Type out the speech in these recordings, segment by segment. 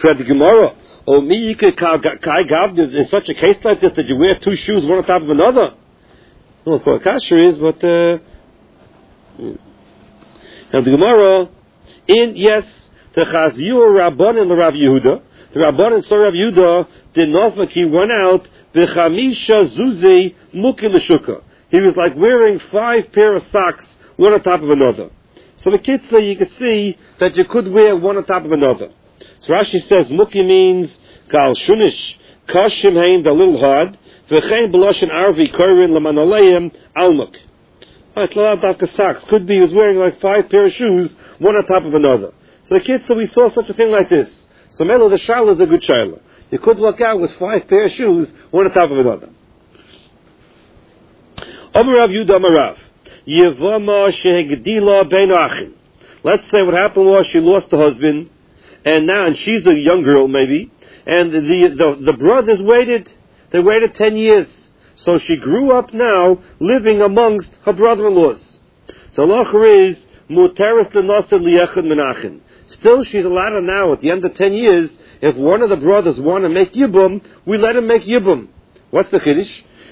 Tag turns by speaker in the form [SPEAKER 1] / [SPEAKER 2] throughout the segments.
[SPEAKER 1] For the Gemara, or me, you could in such a case like this that you wear two shoes one on top of another. Well, of course, kasher is, but now the Gemara, yes, the Chaziur Rabban and the Rav Yehuda. The Rabban saw Rav Yehuda did not he went out b'chamisha zuzei muki l'shuka. He was like wearing 5 pair of socks, one on top of another. So the kitzah, you could see that you could wear one on top of another. So Rashi says muki means kal shunish kashim hain, the little hard v'chein b'loshen arvi korin l'manaleim almuk. Socks. Could be he was wearing like 5 pair of shoes, one on top of another. So the kitzah, we saw such a thing like this. So Melo, the Shiloh is a good Shiloh. You could walk out with 5 pair of shoes, one on top of another. Amarav Yudah Amarav. Yevama shehegdila bein achin. Let's say what happened was she lost the husband, and she's a young girl maybe, and the brothers waited. They waited 10 years. So she grew up now living amongst her brother-in-laws. So Lacher is muteris l'naseh liyechad menachin. Still, she's allowed now, at the end of 10 years, if one of the brothers want to make Yibum, we let him make Yibum. What's the Kiddush?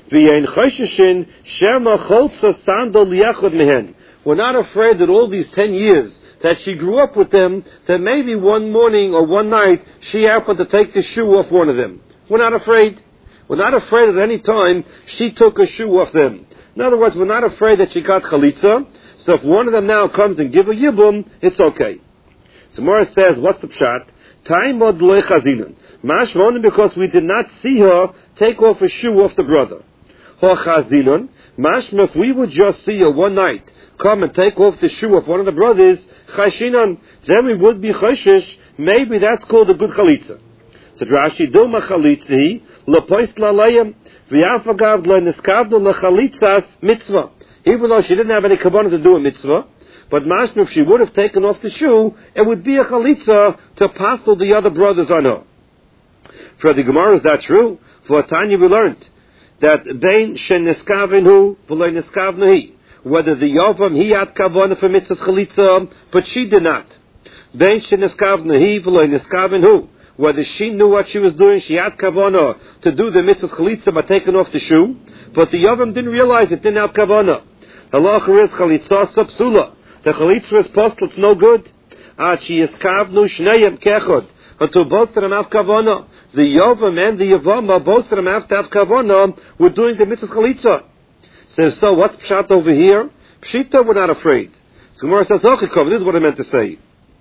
[SPEAKER 1] We're not afraid that all these 10 years that she grew up with them, that maybe one morning or one night, she happened to take the shoe off one of them. We're not afraid. We're not afraid at any time she took a shoe off them. In other words, we're not afraid that she got chalitza. So if one of them now comes and give a Yibum, it's okay. So Mora says, what's the pshat? Taimod loy chazinon. Mashmon, because we did not see her take off a shoe off the brother. Ho chazinon. Mashma, if we would just see her one night come and take off the shoe of one of the brothers, chashinon, then we would be choshesh. Maybe that's called a good chalitza. So Rashi, Dilma chalitzi, lepoist lalayim, v'yafagav le'niskavdu lechalitzas mitzvah. Even though she didn't have any kavanah to do a mitzvah, but mashma, if she would have taken off the shoe, it would be a chalitza to passel the other brothers on her. For the Gemara, is that true? For Tanya we learned that bein sheniskavinu v'lo niskavnu, whether the yavam he had kavanah for mitzvah chalitza, but she did not. Bein sheniskavnu v'lo niskavinu, whether she knew what she was doing, she had kavanah to do the mitzvah chalitza by taking off the shoe, but the yavam didn't realize it, didn't have kavanah. Halacha is chalitza sapsula. The chalitza is postal, it's no good. She is kavnu shneyem kechod, until both of them have kavanah. The yavam and the yavama, both of them have to have kavanah. We're doing the mitzvah chalitza. So what's pshat over here? Pshita, we're not afraid. So Gemara says, this is what I meant to say.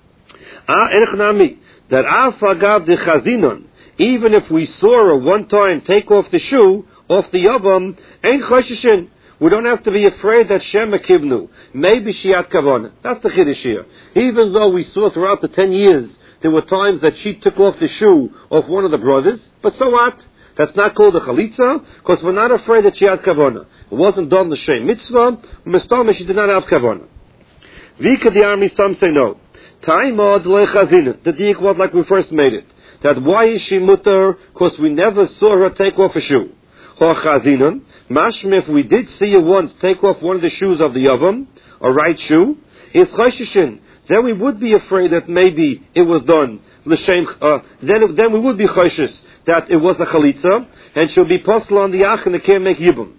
[SPEAKER 1] That afagav de chazinon, even if we saw her one time take off the shoe, off the yavam, ain't choshishin. We don't have to be afraid that Shema kibnu. Maybe she had kavanah. That's the chiddush here. Even though we saw throughout the 10 years, there were times that she took off the shoe of one of the brothers, but so what? That's not called a chalitza, because we're not afraid that she had kavanah. It wasn't done the shem mitzvah, mistama she did not have kavanah. Vika the army, some say no. Taimad lechazinut. The diak was like we first made it. That why is she mutter? Because we never saw her take off a shoe. Or chazinun. Mashma, if we did see her once take off one of the shoes of the yavam, a right shoe, is choshishin. Then we would be afraid that maybe it was done. Then we would be choshish that it was a chalitza, and she'll be postal on the ach and they can't make yibum.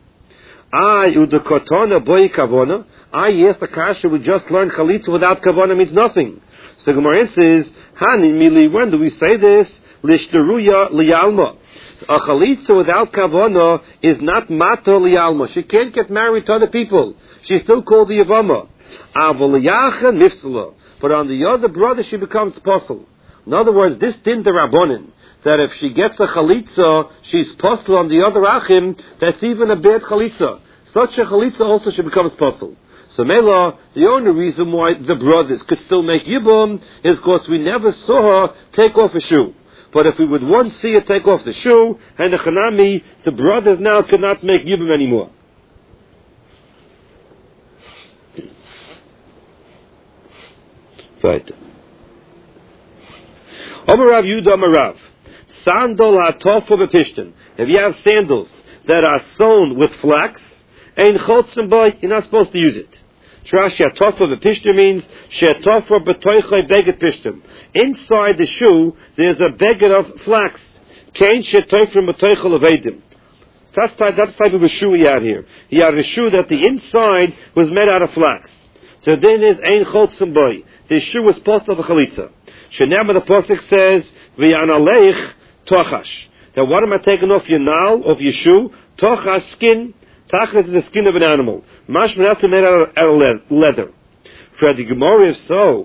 [SPEAKER 1] Yes, the kasha we just learned chalitza without kavana means nothing. So Gemara says, Hani mili, when do we say this? Lishderuya liyalma. A chalitza without kavana is not mata liyalma. She can't get married to other people. She's still called the yavama. Avoliyacha nifsala. But on the other brother, she becomes posel. In other words, this din the rabbonin, that if she gets a chalitza, she's posel on the other achim, that's even a bad chalitza. Such a chalitza also she becomes posel. So Mela, the only reason why the brothers could still make yibum is because we never saw her take off a shoe. But if we would once see her take off the shoe, and the chanami, the brothers now could not make yibum anymore. Right. Amarav Yudah Amarav. Sandal hatofa bepishtin. If you have sandals that are sewn with flax, ein chotzim boy, you're not supposed to use it. Trash Yatofa B'Pishtim means Shetofa B'Toichai Beged Pishtim. Inside the shoe, there's a beged of flax. Kain Shetofrim B'Toichel Avedim. That's the type of a shoe he had here. He had a shoe that the inside was made out of flax. So then there's Ein Chotzim Boy. The shoe was supposed to have a chalitza. Shenema the Pasuk says, V'yanaleich Tochash. Now what am I taking off your nail, off your shoe? Tochash, skin. Tachas is the skin of an animal. Mashman has to be made out of leather. For the Gemara, if so,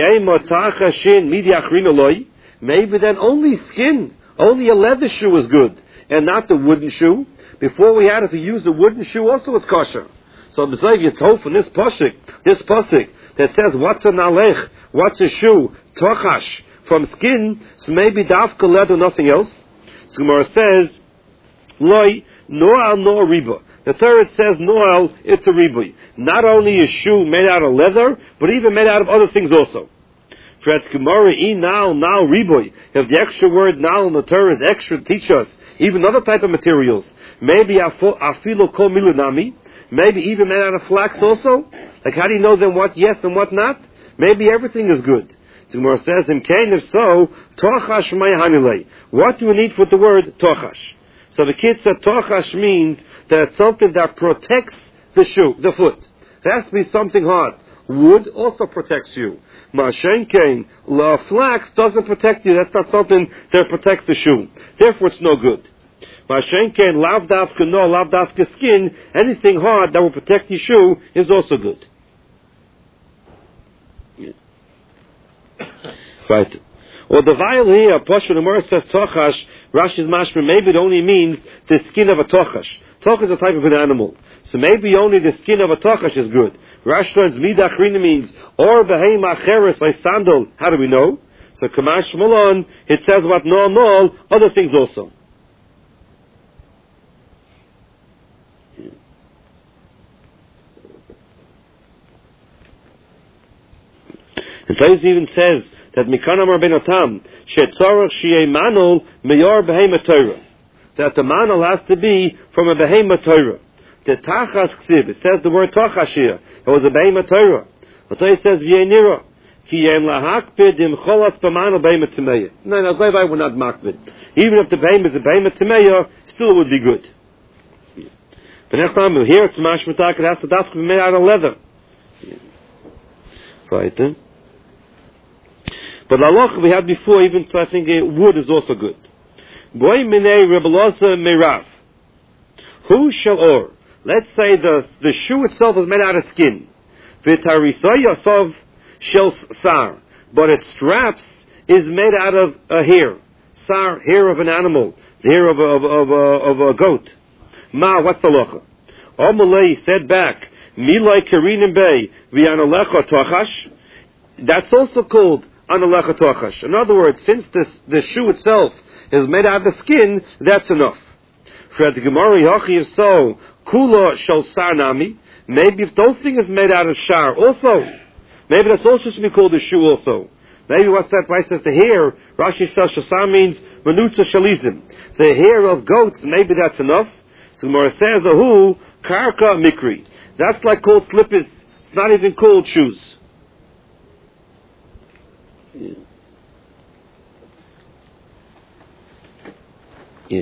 [SPEAKER 1] maybe then only skin, only a leather shoe is good, and not the wooden shoe. Before we had, if you use the wooden shoe, also it's kosher. So besides you told from this pasuk that says what's a nalech, what's a shoe, tochash from skin, so maybe dafka leather, nothing else. So Gemara says, loy noal no riba. The third says noal, it's a ribui. Not only a shoe made out of leather, but even made out of other things also. For that's Gemara, now ribui. If the extra word now in the Torah is extra to teach us even other type of materials. Maybe afilo kol milunami. Maybe even made out of flax also. Like how do you know then what yes and what not? Maybe everything is good. So Gemara says, in Cain, if so, tochash mayhanilei. What do we need with the word tochash? So the kid said tochash means that it's something that protects the shoe, the foot. It has to be something hard. Wood also protects you. Ma'ashenkein, la flax doesn't protect you. That's not something that protects the shoe. Therefore, it's no good. Ma'ashenkein, lav dafka skin, anything hard that will protect your shoe is also good. Yeah. Right. Or the vial here, Pasha the Gemara says tochash, Rashi's mashma, maybe it only means the skin of a tochash. Tochash is a type of an animal. So maybe only the skin of a tochash is good. Rashi learns midachrina means, or behema acheres, like sandal. How do we know? So Kamash Malon, it says about no, other things also. And Taiz even says that Mikan Amar Ben Otam shetzorach shiei manol meyor behema Torah, that the manol has to be from a behema Torah. The tachas ksiv, it says the word tachash here. It was a behema Torah. But it says v'yenira ki yem lahakpid im cholas b'manol behema tmeya. No, Levi would not makpid. Even if the behema is a behema tmeya, still it would be good. But next time here it's mashmatak, it has to be made out of leather. Right. But halacha we had before, even so I think wood is also good. Goy minei rebelasa meirav. Who shall or? Let's say the shoe itself is made out of skin. V'tarisay yasov shel sar. But its straps is made out of a hair. Sar, hair of an animal. The hair of a goat. Ma, what's the halacha? Omalei said back, milai karinim bei v'yanalecha tochash. That's also called analecha tochash. In other words, since the shoe itself is made out of the skin, that's enough. For the Gemara Yachi, if so, kula shel sar nami. Maybe if those things is made out of shar also, maybe that's also should be called a shoe also. Maybe what's that? Why says the hair? Rashi says shasar means menutza shalizim. The hair of goats. Maybe that's enough. So Gemara says ahu karka mikri. That's like called slippers. It's not even called shoes. Yeah.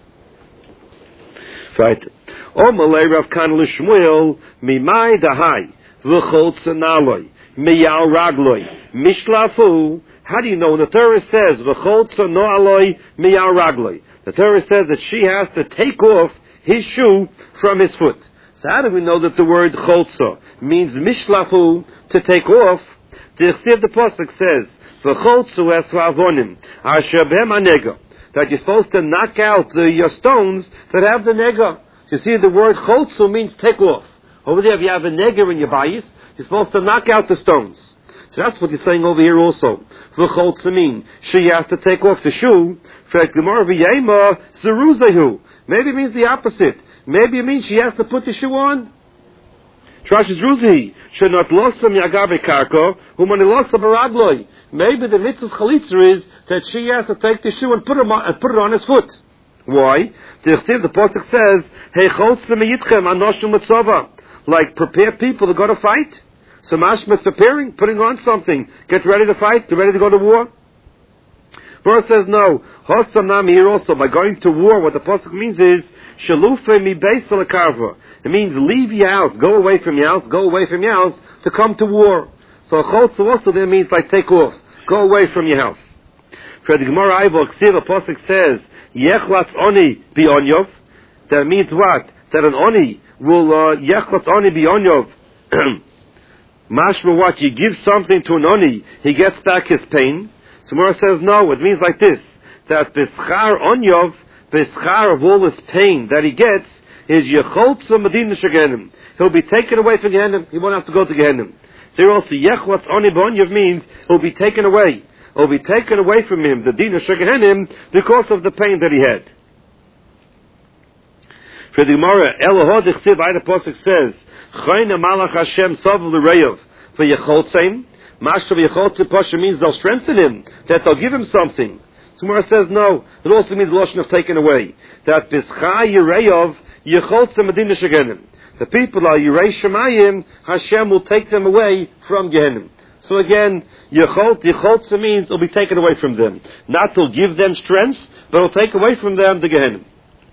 [SPEAKER 1] Right. Omalei Rav Kan l'Shmuel mimai dahai v'chol tzanaloi miyal ragloi mishlafu. How do you know? When the Torah says v'chol tzanaloi miyal ragloi, the Torah says that she has to take off his shoe from his foot. So how do we know that the word cholza means mishlafu, to take off? The Chsiv the Pasuk says v'cholzu esvavonim asher behem anega, that you're supposed to knock out the stones that have the nega. You see, the word cholzu means take off. Over there, if you have a nega in your bayis, you're supposed to knock out the stones. So that's what he's saying over here also. V'cholzu mean she has to take off the shoe. For Gemara v'yema zeruzehu. Maybe it means the opposite. Maybe it means she has to put the shoe on. Trashis ruzi should not losam yagabe karko humani losam baragloi. Maybe the mitzvah chalitza is that she has to take the shoe and put it on his foot. Why? The pasuk says, "Hey cholzim yitchem anoshim mitzvah." like prepare people to go to fight. So mashma is preparing, putting on something. Get ready to fight, get ready to go to war. Verse says no. Hosamnam here also, by going to war, what the pasuk means is, Shalufe mi beisal akarva. It means leave your house, go away from your house, go away from your house to come to war. So chotzu also there means like take off, go away from your house. For the Gemara Ivo, the pasuk says, Yechlatz oni bionyov. That means what? That an oni will, Yechlatz oni bionyov. Mashma what? You give something to an oni, he gets back his pain. So Gemara says no, it means like this, that Bischar onyov, Bischar of all his pain that he gets, is Yecholtza Medina Shegenim. He'll be taken away from Gehenim. He won't have to go to Gehenim. So here also, Yechlatz Oni B'Onyev means he'll be taken away. He'll be taken away from him, the Dina Shegenim, because of the pain that he had. For the Gemara, Elohod Ichsiv, the Pasuk says, Chayna Malach Hashem Sov L'Reyev, for Yecholtzim. Mashtav Yecholtzim Pasha means they'll strengthen him, that they'll give him something. So Gemara says no, it also means Lashon of taken away. That Bischai Yereyev, Yecholtzim Medina Shegenim. The people are Yirei Shemayim, Hashem will take them away from Gehenim. So again, Yecholtzim means it'll be taken away from them. Not to give them strength, but it'll take away from them the Gehenim.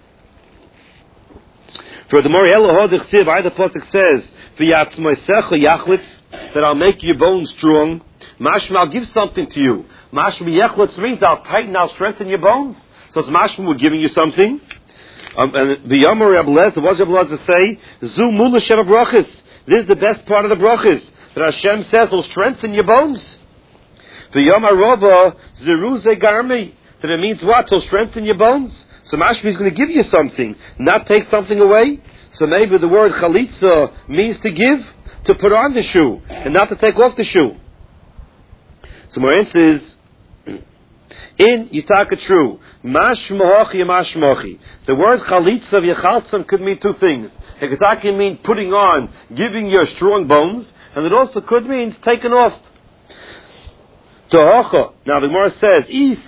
[SPEAKER 1] For the Mori Elohod Ichsiv, the pasuk says, "V'yatzmoisecha yachlitz," that I'll make your bones strong. Mashma, I'll give something to you. Mashma yachlitz means I'll tighten, I'll strengthen your bones. So it's Mashma, we're giving you something. And the Yomar Rebbe Lezer, what Rebbe Lezer say? Zu mula sheva brachis. This is the best part of the brachis. That Hashem says will strengthen your bones. The Yomar Rova zeruze garmi. That it means what? He'll strengthen your bones. So Mashma is going to give you something, not take something away. So maybe the word chalitza means to give, to put on the shoe, and not to take off the shoe. So Moran says, in Yitaka True, Mashmochi Mashmochi. The word chalitza of Yechaltzam could mean two things. It could actually mean putting on, giving your strong bones, and it also could mean taking off. Now the Gemara says,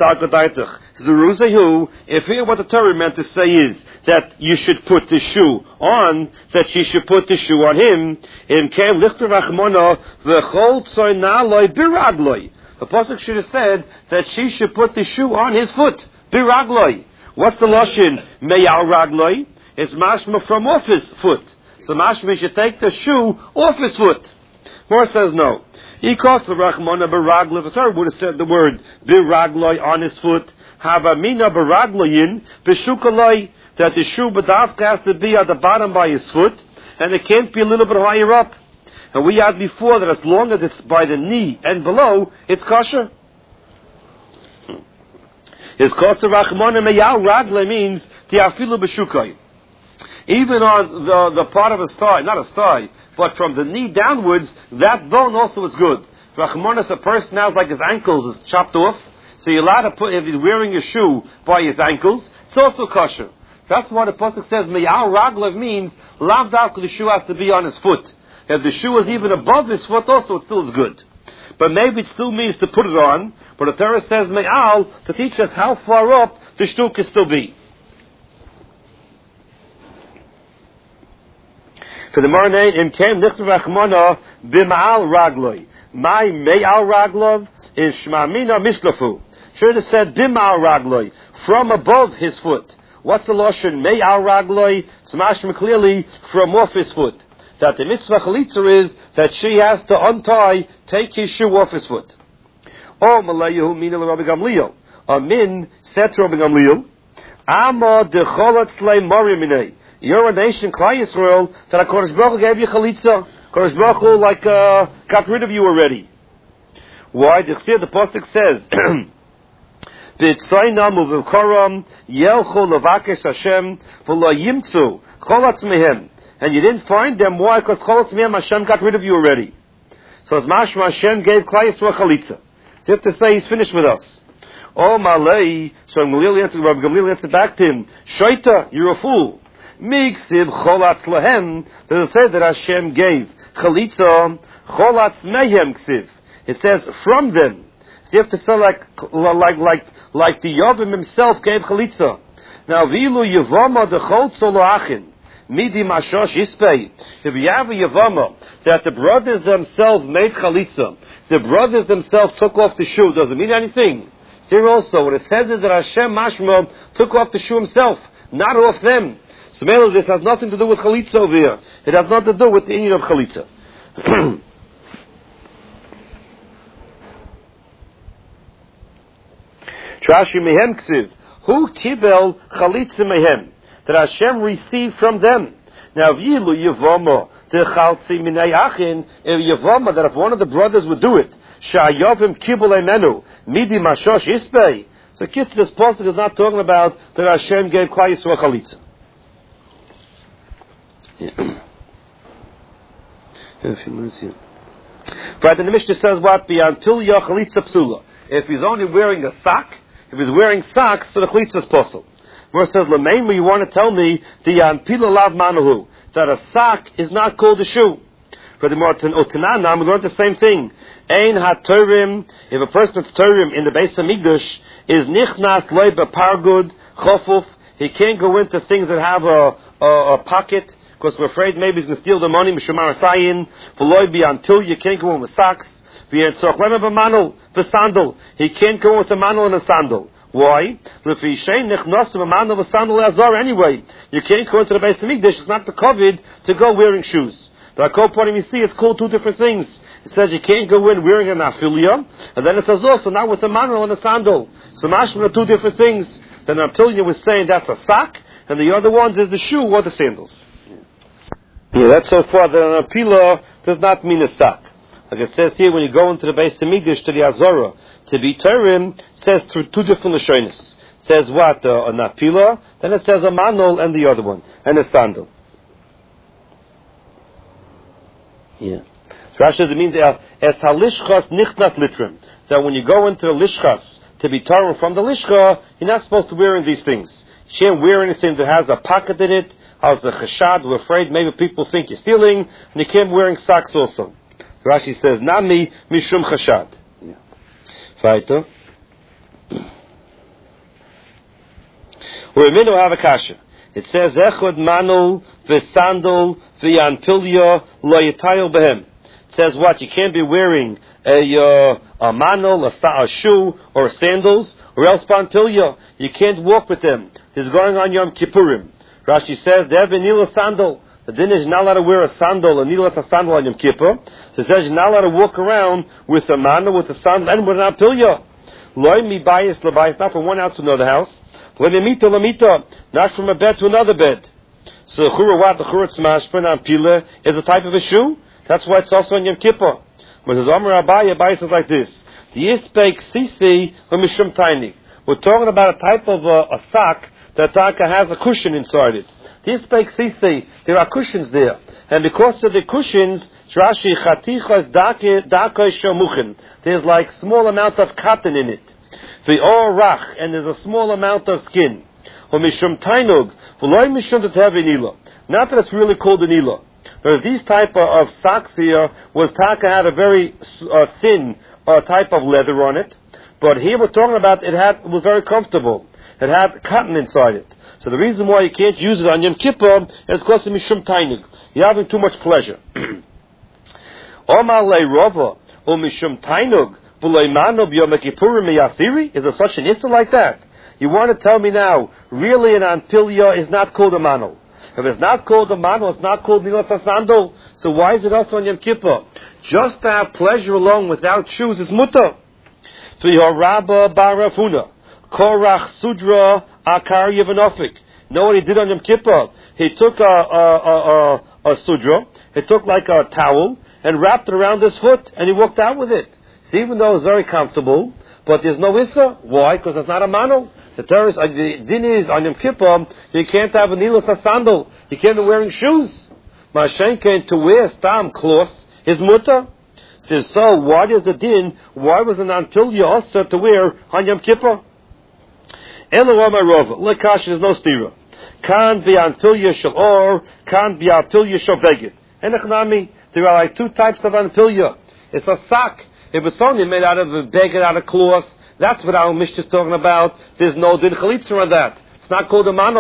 [SPEAKER 1] if here what the Torah meant to say is that you should put the shoe on, that she should put the shoe on him, the pasuk should have said that she should put the shoe on his foot. Biragloi. What's the lashon? Meyal ragloi. It's mashma from off his foot. So mashma should take the shoe off his foot. More says no. He calls the Rachmana biragloi. The Torah would have said the word biragloi on his foot. Havamina biragloyin bishukaloi. That the shoe badavka has to be at the bottom by his foot, and it can't be a little bit higher up. And we had before that as long as it's by the knee and below, it's kosher. His kosher rachmana meyal ragle means tiafilu b'shukai. Even on the part of his thigh, not his thigh, but from the knee downwards, that bone also is good. Rachmanas, a person now like his ankles is chopped off, so you're allowed to put, if he's wearing a shoe by his ankles, it's also kosher. So that's why the pasuk says meyal ragle means lav davka, the shoe has to be on his foot. If the shoe is even above his foot also, it still is good. But maybe it still means to put it on, but the Torah says me'al to teach us how far up the shoe can still be. For the Marnei, im kem nichtav rachmana b'ma'al ragloi. My me'al raglov is shmamina misklafu. Should have said b'ma'al ragloi, from above his foot. What's the lashon? Me'al ragloi, it's mashma clearly from off his foot. That the mitzvah chalitza is that she has to untie, take his shoe off his foot. Oh, Malayahu mina Rabbi Gamliel. Amin said to Rabbi Gamliel, Ama decholat slei mariminei. You're a nation, Klai Yisrael, that HaKadosh Baruch Hu gave you chalitza. HaKadosh Baruch Hu got rid of you already. Why? The pasuk says, B'tzaynam uv'koram yelchu levakesh Hashem v'lo yimtzu cholatz mehem. And you didn't find them. Why? Because cholatz mehem Hashem got rid of you already. So as mashma Hashem gave Klai Yisrael chalitza. So you have to say He's finished with us. Oh malei. So Rabbi Gamliel answered back to him, Shaita, you're a fool. Miksib cholatz lehem. Does it say that Hashem gave chalitza cholatz mehem ksiv? It says from them. So you have to say like the Yavim himself gave chalitza. Now vilu yevama dechol tzolo achin. Midi mashosh ispei. If you have a yavama that the brothers themselves made chalitza, the brothers themselves took off the shoe, doesn't mean anything. Here also, what it says is that Hashem Mashma took off the shoe himself, not off them. So this has nothing to do with chalitza over here. It has nothing to do with the union of chalitza. Trashi mehem ksiv. Who kibel chalitza mehem? That Hashem received from them. Now, yilu yavama the chaltzi minay achin. If yavama, that if one of the brothers would do it, sha'ayavim kibel emenu midi mashosh ispei. So, kids, this pasuk is not talking about that Hashem gave Klal Yisrael chalitza. Right, and the Mishnah says what? Until your chalitza psula. If he's only wearing a sock, if he's wearing socks, so the chalitza is possible. Verse says, L'meimu, you want to tell me the anpila lav manahu, that a sock is not called a shoe. For the more Otanana, we learned the same thing. Ein ha-turim, if a person's turim in the Beis Hamikdash is nichnas leiba pargud chofuf, he can't go into things that have a pocket, because we're afraid maybe he's going to steal the money, mishumar sayin, v'loi bi until you can't go in with socks, v'yetzoch lema b'manul, v'sandal, he can't go with a manul and a sandal. Why? Anyway, you can't go into the Beis Hamikdash. It's not the COVID to go wearing shoes. The Akol Ponim, you see, it's called two different things. It says you can't go in wearing an afilia, and then it says also not with a manul and a sandal. So mashma are two different things. Then Apilia was saying that's a sock, and the other ones is the shoe or the sandals. Yeah, that's so far that an apila does not mean a sock. Like it says here, when you go into the Beis Hamikdash to the Azorah, to be Turim, it says through two different Lashonis. It says what? An apila, then it says a manol and the other one, and a sandal. Yeah. So Rashi says it means es halishchas nichnas litrim. That when you go into the lishchas to be Turim from the lishcha, you're not supposed to wear these things. You can't wear anything that has a pocket in it, has a chashad, we're afraid maybe people think you're stealing, and you can't be wearing socks also. Rashi says, Nami mishum chashad. Weiter. We're to have a kasha. It says, Echod manul v'sandal v'yanpilya lo yitayil behem. It says what? You can't be wearing a manul, a shoe, or sandals, or else panpilya. You can't walk with them. This is going on Yom Kippurim. Rashi says, they have a nila sandal. The din is not allowed to wear a sandal, a nila sandal on Yom Kippur. So it says you're not allowed to walk around with a manna, with a sandal, and with an apilya. Loi mi bayis lebayis, not from one house to another house. Loi mimita lamita, not from a bed to another bed. So chura what? The chura tzmashpan apilya is a type of a shoe. That's why it's also on Yom Kippur. When it says Amar Abaye, Abaye says like this: the ispeik sisi v'mishum tainik. We're talking about a type of a sock that has a cushion inside it. This makes sisi, there are cushions there. And because of the cushions, Rashi chatichas dakay shomuchin. There's like small amount of cotton in it. Ve'or rach, and there's a small amount of skin. Mishum tainug, v'loy mishum tetavin. Not that it's really called an ila. Whereas these type of socks here had a very thin type of leather on it. But here we're talking about it was very comfortable. It had cotton inside it. So the reason why you can't use it on Yom Kippur is because of Mishum Tainug. You're having too much pleasure. Omar lei rova, o Mishum Tainug, v'lei mano b'Yom Kippurim miyasiri? Is there such an issue like that? You want to tell me now, really an antilya is not called a mano. If it's not called a mano, it's not called nilas hasandal. So why is it also on Yom Kippur? Just to have pleasure alone without shoes is mutter. V'yorabba barafuna. Korach Sudra Akar Yevanofik. Know what he did on Yom Kippur? He took a Sudra, he took like a towel, and wrapped it around his foot, and he walked out with it. See, even though it's very comfortable, but there's no Issa. Why? Because it's not a mano. The din is on Yom Kippur, you can't have a nilas sandal. You can't be wearing shoes. Mashenken, to wear stam cloth is mutter. Says, so why is the din? Why was it until you also to wear on Yom Kippur? Lekash is no stira. Can't be until you shall or can't be until you shall beg it. And there are like two types of antilya. It's a sock. If it's only made out of a bag out of cloth, that's what our Mishnah is talking about. There's no din chalitza on that. It's not called a manol.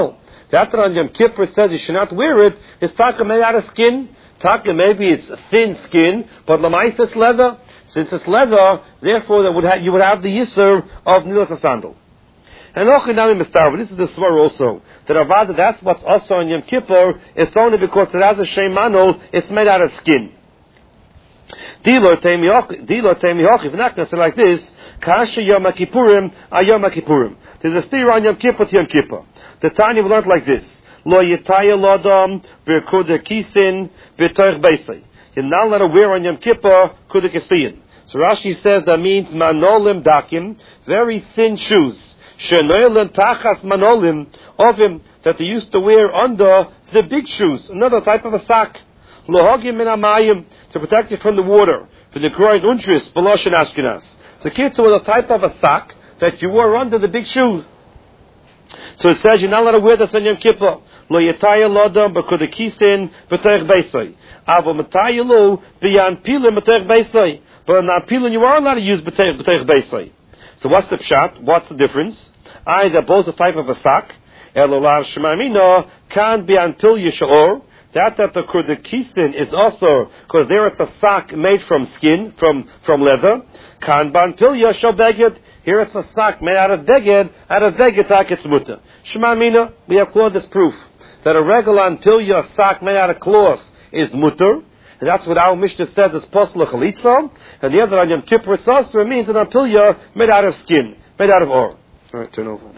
[SPEAKER 1] That on Yom Kippur says you should not wear it is taka made out of skin. Taka, maybe it's thin skin, but lamaisa it's leather. Since it's leather, therefore you would have the yisur of nilas sandal. And this is the svar also. That Avada, that's what's also on Yom Kippur, it's only because it has a sheimanol, it's made out of skin. Dilo teimihoch, if not going to say like this, Kasha Yom Kippurim, Ayom Kippurim. There's a steer on Yom Kippur to Yom Kippur. The Tanya learned like this. Lo yitaya lodam, v'kuda kisin, v'toich beisai. You're not allowed to wear on Yom Kippur, kuda kisiyin. So Rashi says that means manolim dakim, very thin shoes. Shenoilim tachas manolim, of him, that they used to wear under the big shoes, another type of a sack. Lohogim min amayim, to protect you from the water, from the groin untris, belosh and ashkenaz. So kitzur was a type of a sack that you wore under the big shoe. So it says you're not allowed to wear this on Yom Kippur. Lo yitaya lodam b'kuda kisin b'teich beisai. Avo mataya lo b'yan pilin b'teich beisai. But on pilin you are allowed to use b'teich beisai. So what's the pshat? What's the difference? Either both a type of a sack. Elolav shemamino can't be until yishor. That the kisin is also, because there it's a sack made from skin, from leather. Kanban pilya shal beged. Here it's a sack made out of beged tak it's mutter. Shema mina, we have cloth proof that a regular pilya sack made out of cloth is mutter. And that's what our Mishnah says is posla chalitza. And the other on Yom Kippur it's also means an pilya made out of skin, made out of ore. All right, turn over.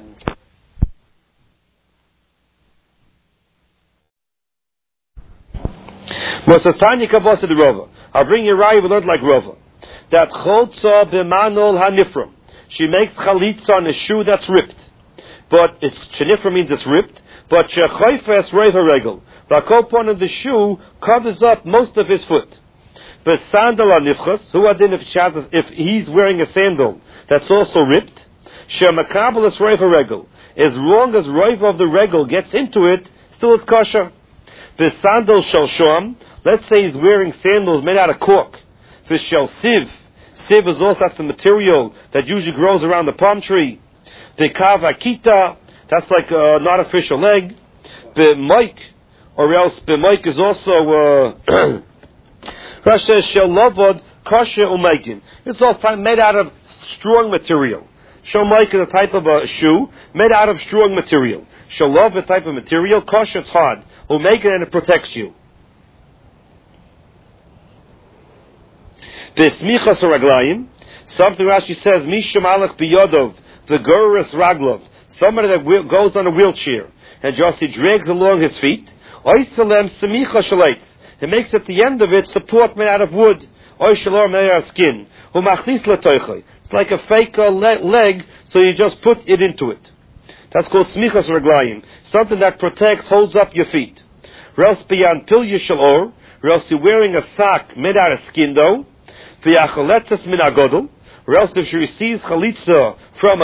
[SPEAKER 1] I'll bring you Raya, we learned like Rova. That Cholza b'manol hanifra. She makes chalitza on a shoe that's ripped. But it's shenifra means it's ripped. But shechoifes reiv haregel. The kopon of the shoe covers up most of his foot. But sandal hanifchas, who adin if he's wearing a sandal that's also ripped. Shemakabelis reiv haregel. As long as reiv of the regel gets into it, still it's kosher. The sandal shall shom. Let's say he's wearing sandals made out of cork. The shall siv. Siv is also that's the material that usually grows around the palm tree. The kavakita, that's like an artificial leg. The moik, or else the moik is also Rashi says shall lavod kosher umeikin. It's all made out of strong material. Shomoik is a type of a shoe made out of strong material. Shalav is a type of material. Kosher, it's hard. Umeikin, and it protects you. The smichas raglayim, something Rashi says, Mishum alech biyodov, the guris raglov, somebody that goes on a wheelchair, and just he drags along his feet, oisalem semicha shalaitz, it makes at the end of it support made out of wood, oishalor made out of skin, umachlis letoichai, it's like a fake leg, so you just put it into it. That's called smichas raglayim, something that protects, holds up your feet. Rels biyan pil yishalor, or else you're wearing a sack made out of skin though, or else if she receives chalitza from a